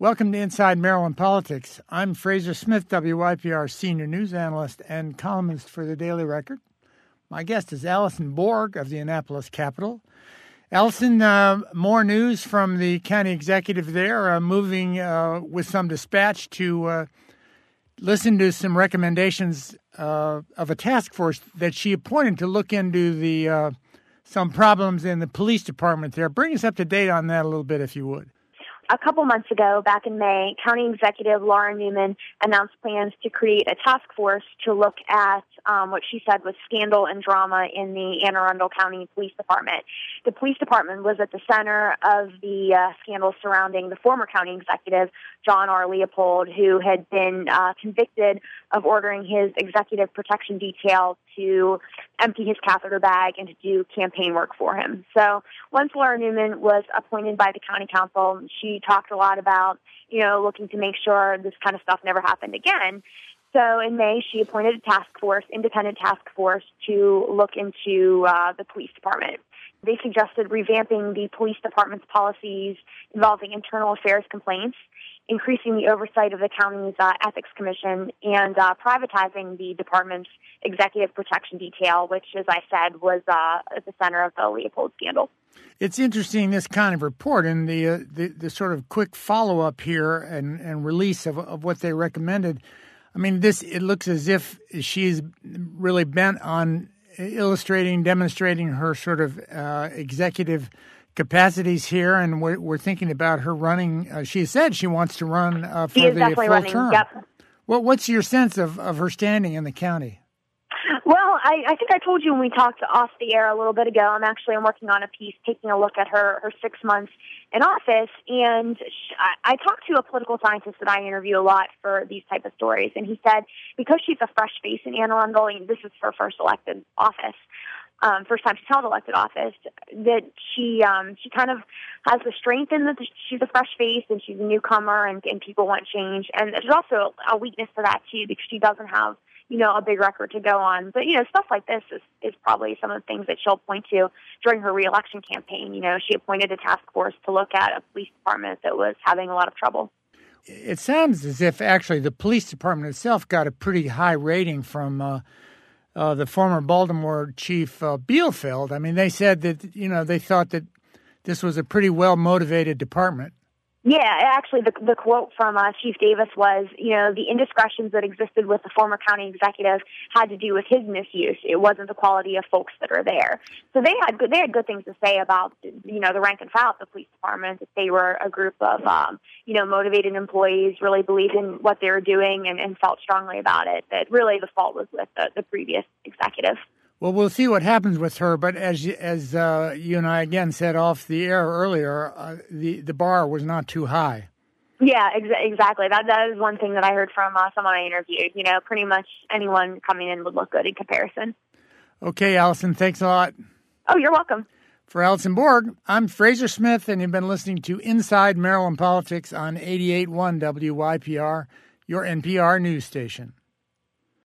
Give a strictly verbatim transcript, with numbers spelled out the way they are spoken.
Welcome to Inside Maryland Politics. I'm Fraser Smith, W Y P R senior news analyst and columnist for the Daily Record. My guest is Allison Borg of the Annapolis Capital. Allison, uh, more news from the county executive there, uh, moving uh, with some dispatch to uh, listen to some recommendations uh, of a task force that she appointed to look into the uh, some problems in the police department there. Bring us up to date on that a little bit, if you would. A couple months ago, back in May, County Executive Laura Newman announced plans to create a task force to look at um, what she said was scandal and drama in the Anne Arundel County Police Department. The police department was at the center of the uh, scandal surrounding the former county executive, John R. Leopold, who had been uh, convicted of ordering his executive protection detail to empty his catheter bag and to do campaign work for him. So once Laura Newman was appointed by the county council, she talked a lot about, you know, looking to make sure this kind of stuff never happened again. So in May, she appointed a task force, independent task force, to look into uh, the police department. They suggested revamping the police department's policies involving internal affairs complaints, increasing the oversight of the county's uh, ethics commission, and uh, privatizing the department's executive protection detail, which, as I said, was uh, at the center of the Leopold scandal. It's interesting, this kind of report and the uh, the, the sort of quick follow-up here and, and release of, of what they recommended. I mean, this it looks as if she's really bent on illustrating, demonstrating her sort of uh, executive capacities here, and we're, we're thinking about her running. Uh, she said she wants to run uh, for she is the definitely full running. term. Yep. Well, what's your sense of, of her standing in the county? Well, I, I think I told you when we talked off the air a little bit ago, I'm actually I'm working on a piece taking a look at her, her six months in office, and she, I, I talked to a political scientist that I interview a lot for these type of stories, and he said because she's a fresh face in Anne Arundel, and this is her first elected office, um, first time she's held elected office, that she um, she kind of has the strength in that she's a fresh face and she's a newcomer, and, and people want change, and there's also a weakness to that too because she doesn't have, you know, a big record to go on. But, you know, stuff like this is, is probably some of the things that she'll point to during her reelection campaign. You know, she appointed a task force to look at a police department that was having a lot of trouble. It sounds as if actually the police department itself got a pretty high rating from uh, uh, the former Baltimore chief uh, Bielfeld. I mean, they said that, you know, they thought that this was a pretty well-motivated department. Yeah, actually, the the quote from uh, Chief Davis was, you know, the indiscretions that existed with the former county executive had to do with his misuse. It wasn't the quality of folks that are there. So they had good, they had good things to say about, you know, the rank and file of the police department. That they were a group of, um, you know, motivated employees, really believed in what they were doing and, and felt strongly about it. That really the fault was with the, the previous executive. Well, we'll see what happens with her. But as as uh, you and I again said off the air earlier, uh, the the bar was not too high. Yeah, ex- exactly. That that is one thing that I heard from uh, someone I interviewed. You know, pretty much anyone coming in would look good in comparison. Okay, Allison, thanks a lot. Oh, you're welcome. For Allison Borg, I'm Fraser Smith, and you've been listening to Inside Maryland Politics on eighty-eight point one W Y P R, your N P R news station.